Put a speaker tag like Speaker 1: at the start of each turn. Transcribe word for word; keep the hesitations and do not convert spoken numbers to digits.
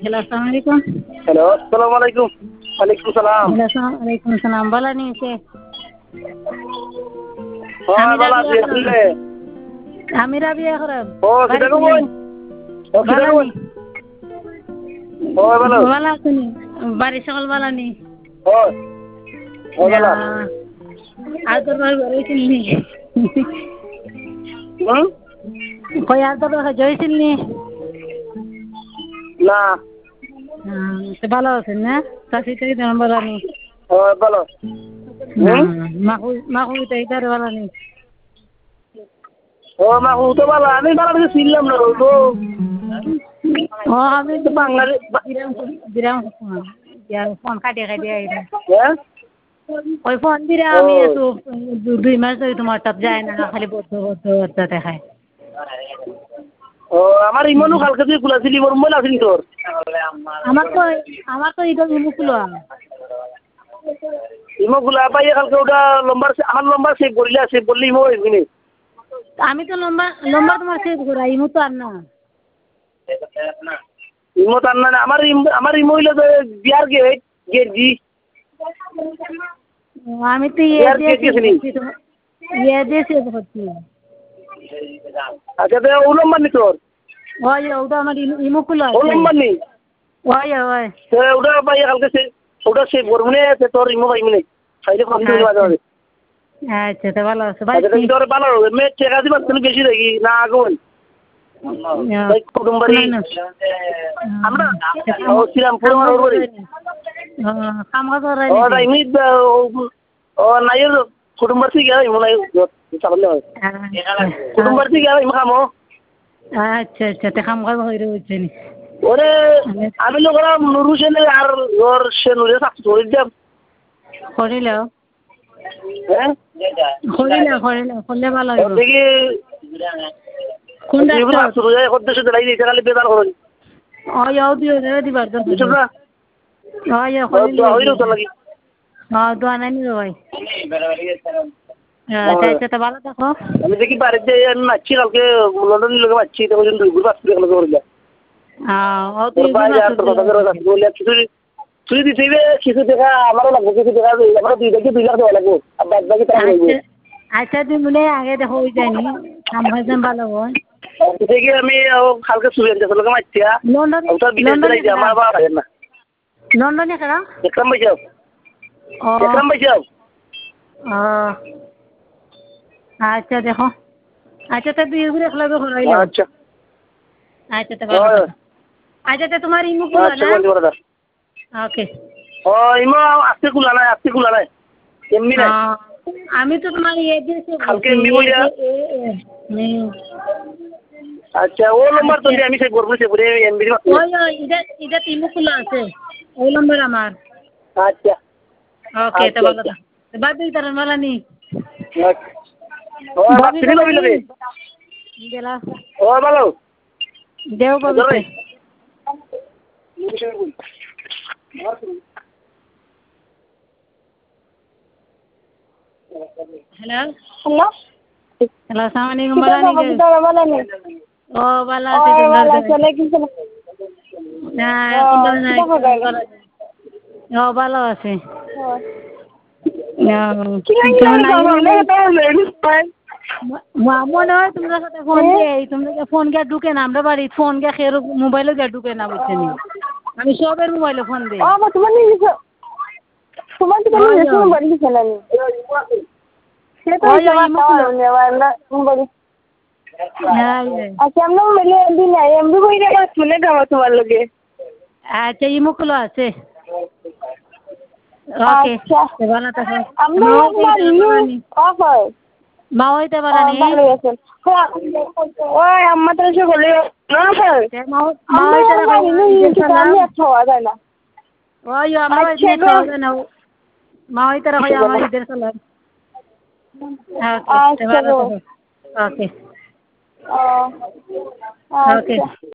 Speaker 1: Hello, আসসালামু আলাইকুম।
Speaker 2: Hello, আসসালামু আলাইকুম। ওয়ালাইকুম সালাম।
Speaker 1: হ্যালো, আসসালামু আলাইকুম সালাম। বালা নি কে?
Speaker 2: হ্যাঁ,
Speaker 1: আমি
Speaker 2: ভালো
Speaker 1: রাবিয়া
Speaker 2: আছি।
Speaker 1: খরম।
Speaker 2: আপনি?
Speaker 1: আমি রাবিয়া খরম।
Speaker 2: ও
Speaker 1: বাড়ি
Speaker 2: কিটা
Speaker 1: চিনি।
Speaker 2: কই? ও কিটা
Speaker 1: বালা
Speaker 2: কই?
Speaker 1: নি।
Speaker 2: ও ভালো।
Speaker 1: বালা আছেনি। বাড়ি সকল বালা নি।
Speaker 2: ও ও ভালো।
Speaker 1: আহ, আর তোর বাড়ি ঘরে চিনি।
Speaker 2: হুম?
Speaker 1: কই আর তোর বাড়ি জয় চিনি।
Speaker 2: না।
Speaker 1: হ্যাঁ, তো ভালো আছেন না? চাষি টাই তেমন বালা নি।
Speaker 2: ও ভালো।
Speaker 1: না,
Speaker 2: হুম?
Speaker 1: মাকু মাকু তাই তার বালা নি।
Speaker 2: ও মা ও তো ভালো। আমি ভালো করে ছিলাম না তো।
Speaker 1: ও আমি
Speaker 2: তো বাংলাদেশ
Speaker 1: বিরাম বিরাম ইয়ার ফোন কাটিয়ে কাটিয়ে আইরা।
Speaker 2: হ্যাঁ?
Speaker 1: ওই ফোন দিরা
Speaker 2: ও
Speaker 1: আমি একটু দুই মাস ধরে তোমার টাপ যায় না খালি বদ্ধ বদ্ধ বদ্ধ দেখায়।
Speaker 2: ও আমার ইমনও কালকে তুই খুলাছিলি মোর মোবাইল আসেনি তোর।
Speaker 1: আমার তো আমার তো এটা মুকুল
Speaker 2: ইমো গুলা পাইয়ে কালকে ওটা লম্বার আমার লম্বার সেভ করিলে সেভ করলে ইমো হইবি
Speaker 1: আমি তো লম্বা লম্বা তোমার সেভ করা ইমু তো আর না।
Speaker 2: ইমো তার না আমার ইম- আমার ইমো হইলে তো বিয়ার গেট গেট জি
Speaker 1: আমি তো ইয়ে
Speaker 2: বিয়ার
Speaker 1: দিয়ে
Speaker 2: গেট
Speaker 1: সেভ
Speaker 2: গেছিনি।
Speaker 1: করছি তোমার ইয়ে দিয়ে সেভ করছি।
Speaker 2: আচ্ছা তো ও নম্বর নি তোর
Speaker 1: ওই ওটা আমার ইমুকুল
Speaker 2: ও
Speaker 1: আছে।
Speaker 2: নম্বর নি
Speaker 1: ওই ওই
Speaker 2: তো ওটা পাইয়ে কালকে সে ওটা সেভ করবো নে তো তোর ইমো পাইবি নে সাইডে কম দিবি মাঝে
Speaker 1: আচ্ছা
Speaker 2: মাঝে।
Speaker 1: আচ্ছা তো ভালো আছে
Speaker 2: আচ্ছা
Speaker 1: বাইছি।
Speaker 2: তুমি তোর ভালো মে টেকা দিবা তুমি বেশি দেখি না আগুন ভাই কুটুম্বারি আমরা ও শ্রীরামপুর আমার ওর বাড়ি
Speaker 1: কাম কাজ
Speaker 2: ও টাইমি ও নাই কুটুম্বার থেকে গেল ইমো নাই চালালে হয় কুটুম্বার থেকে গেল ইমো খামো
Speaker 1: আচ্ছা আচ্ছা তে কাম কাজ হইরে হইছে নি।
Speaker 2: ওরে আমি লোক নুরু সেনে আর ওর সে নুরে থাকতো ওই যে
Speaker 1: করিল
Speaker 2: হ্যাঁ
Speaker 1: করিল করিল করলে ভালো
Speaker 2: ও
Speaker 1: হইব।
Speaker 2: দেখি
Speaker 1: কোন
Speaker 2: তুই
Speaker 1: ডাক্তার?
Speaker 2: আসতো রোজা করতে শুধু লাই দিতে খালি বেদার করুন
Speaker 1: ওই আও দিও রে দিবার দরকার
Speaker 2: বুঝছো
Speaker 1: নেই।
Speaker 2: না
Speaker 1: ওই
Speaker 2: ও
Speaker 1: করিল
Speaker 2: তো হইলো তো লাগি
Speaker 1: হ্যাঁ দোয়া নাই নি ভাই। আচ্ছা আচ্ছা তো ভালো থাকো।
Speaker 2: আমি দেখি বাড়িতে আমি মারছি কালকে লন্ডন লোকে মারছি তো ওই দুই গুলো আসতে গেল করলে
Speaker 1: হ্যাঁ ও
Speaker 2: তোর
Speaker 1: তুই
Speaker 2: ভাই আর তোর কথা করে রাখবো বলে কিছু তুই দিছিবে কিছু দেখা আমারও লাগবে কিছু দেখা আমারও দুই থেকে দুই লাখ দেওয়া লাগবে আর বাদ বাকি তারা লাগবে
Speaker 1: আচ্ছা আচ্ছা তুই মনে আগে দেখো হয়ে যায়নি কাম হয়ে যান ভালো হয়।
Speaker 2: দেখি আমি কালকে শুয়ে আনতে লোকে মারছি
Speaker 1: লন্ডনে
Speaker 2: ওটা বিদেশ
Speaker 1: লন্ডনে
Speaker 2: বেড়াইছে
Speaker 1: কেডা?
Speaker 2: আমার বাবা ভাইয়ের না
Speaker 1: লন্ডনে কেডা?
Speaker 2: একরাম ভাই যাও
Speaker 1: ও
Speaker 2: একরাম ভাই যাও
Speaker 1: ও আচ্ছা দেখো আচ্ছা তো দুই ঘুরে খেলাবে হরাইলো।
Speaker 2: আচ্ছা
Speaker 1: আচ্ছা তো ভালো থাকো। আচ্ছা তো তোমার ইমু কুলো
Speaker 2: আচ্ছা
Speaker 1: না?
Speaker 2: বন্ধু বড়দা
Speaker 1: ওকে।
Speaker 2: ও ইমো আজকে খোলা নাই আজকে খোলা নাই এমনি নাই
Speaker 1: আমি তো তোমার ইয়ে দিয়েছি
Speaker 2: কালকে এমনি বইরা আচ্ছা ও নম্বর তো আমি সেই করবো সে করে এমবি
Speaker 1: ওই ওই এটা এটা তিনু কুলো আছে ওই নম্বর আমার।
Speaker 2: আচ্ছা
Speaker 1: ওকে তো
Speaker 2: আচ্ছা
Speaker 1: ভালো
Speaker 2: আচ্ছা
Speaker 1: থাকো। বাবি তার মালা নি
Speaker 2: ও
Speaker 1: বাবি
Speaker 2: বাচ্চা
Speaker 1: বালা
Speaker 2: দিল
Speaker 1: নি
Speaker 2: রে
Speaker 1: দেলা
Speaker 2: ও ভালো
Speaker 1: দেও বাবিতে। হ্যালো
Speaker 3: হ্যালো
Speaker 1: হ্যালো আসসালামু আলাইকুম
Speaker 3: কিটা
Speaker 1: বালা নি
Speaker 3: বাবা
Speaker 1: কে?
Speaker 3: কিটা বালা নেই
Speaker 1: ও বালা
Speaker 3: ও
Speaker 1: আছে তোমার
Speaker 3: বালা
Speaker 1: দে।
Speaker 3: চলে কিছু
Speaker 1: না
Speaker 3: ও
Speaker 1: এখন বালা নাই
Speaker 3: কিটা খাবে
Speaker 1: ও ভালো আছে।
Speaker 3: কি
Speaker 1: তোমার
Speaker 3: লাগে
Speaker 1: নাই
Speaker 3: বাবা
Speaker 1: নাই
Speaker 3: না তো নেই
Speaker 1: মনে হয় তোমরা সাথে ফোন দিয়ে তোমরা ফোন গিয়ে ঢুকে না আমরা বাড়ি ফোন গিয়ে খেয়ে মোবাইলে গিয়ে ঢুকে না বুঝছে নি আমি সবের মোবাইলে ফোন দিই।
Speaker 3: ও মা তোমার নিয়ে তোমার তো নিয়ে তুমি বাড়ি খেলা নি সে তো
Speaker 1: ওই ওই
Speaker 3: সেবা
Speaker 1: মুকুল
Speaker 3: খাওয়া নেওয়া না বাড়ি
Speaker 1: হ্যাঁ
Speaker 3: আচ্ছা আমরা মিলে এমবি নাই এমবি বইরে বাস শুনে যাওয়া তোমার লগে
Speaker 1: আচ্ছা ই মুকুল আছে। ওকে
Speaker 3: আচ্ছা
Speaker 1: ভালো থাকো।
Speaker 3: আমরা
Speaker 1: মা হইতে
Speaker 3: নিউ
Speaker 1: পারানি
Speaker 3: অফ হয়
Speaker 1: মা হইতে
Speaker 3: ও
Speaker 1: পারানি
Speaker 3: ভালো আছেন ওই আম্মা তো এসে বলে না স্যার
Speaker 1: মা
Speaker 3: আমরা
Speaker 1: হইতে
Speaker 3: আর
Speaker 1: রাখো
Speaker 3: বাড়ি নিয়ে
Speaker 1: ঈদের
Speaker 3: কিছু
Speaker 1: সালাম
Speaker 3: আমি আর খাওয়া যায় না
Speaker 1: ওই আমরা
Speaker 3: আচ্ছা
Speaker 1: ঈদের
Speaker 3: গো
Speaker 1: খাওয়া না মা হইতে রাখো আমার ঈদের সালাম। ওকে
Speaker 3: আচ্ছা
Speaker 1: ভালো
Speaker 3: গো
Speaker 1: থাকো। ওকে
Speaker 3: ও
Speaker 1: ওকে
Speaker 3: আচ্ছা